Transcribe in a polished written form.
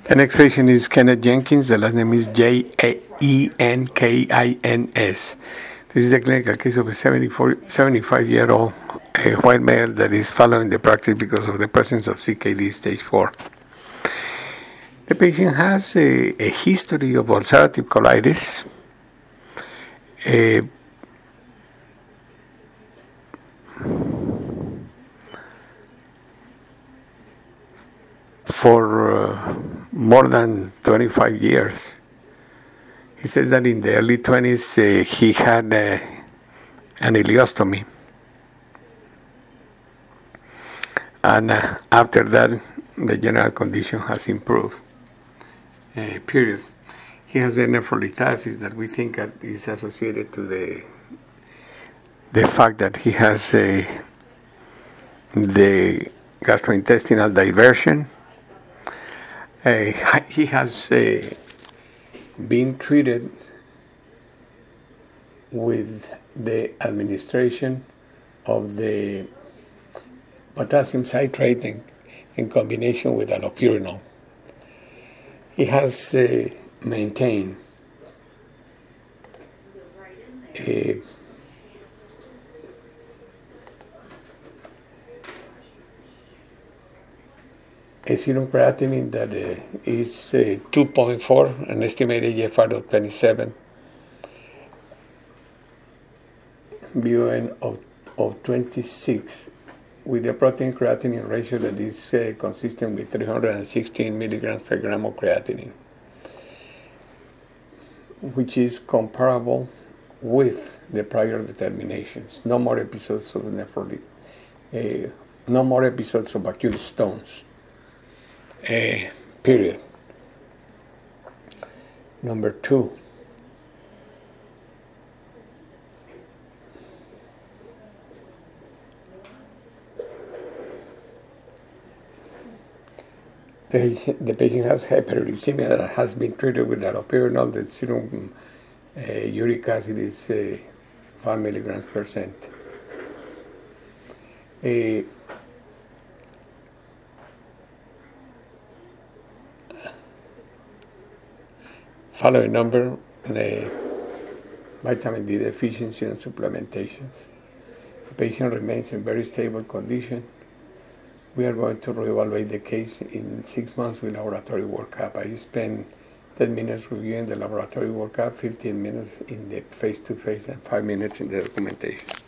The next patient is Kenneth Jenkins. The last name is Jenkins. This is a clinical case of a 75-year-old white male that is following the practice because of the presence of CKD stage 4. The patient has a history of ulcerative colitis, for more than 25 years. He says that in the early 20s he had an ileostomy. And after that, the general condition has improved. Period. He has the nephrolithasis that we think is associated to the fact that he has the gastrointestinal diversion. He has been treated with the administration of the potassium citrate in combination with allopurinol. He has maintained a serum creatinine that is 2.4, an estimated GFR of 27, BUN of 26, with a protein creatinine ratio that is consistent with 316 milligrams per gram of creatinine, which is comparable with the prior determinations. No more episodes of nephrolith, no more episodes of acute stones. Period. Number 2. The patient has hyperuricemia that has been treated with allopurinol. The serum uric acid is 5 milligrams percent. Following number, the vitamin D deficiency and supplementations. The patient remains in very stable condition. We are going to reevaluate the case in 6 months with laboratory workup. I spend 10 minutes reviewing the laboratory workup, 15 minutes in the face-to-face, and 5 minutes in the documentation.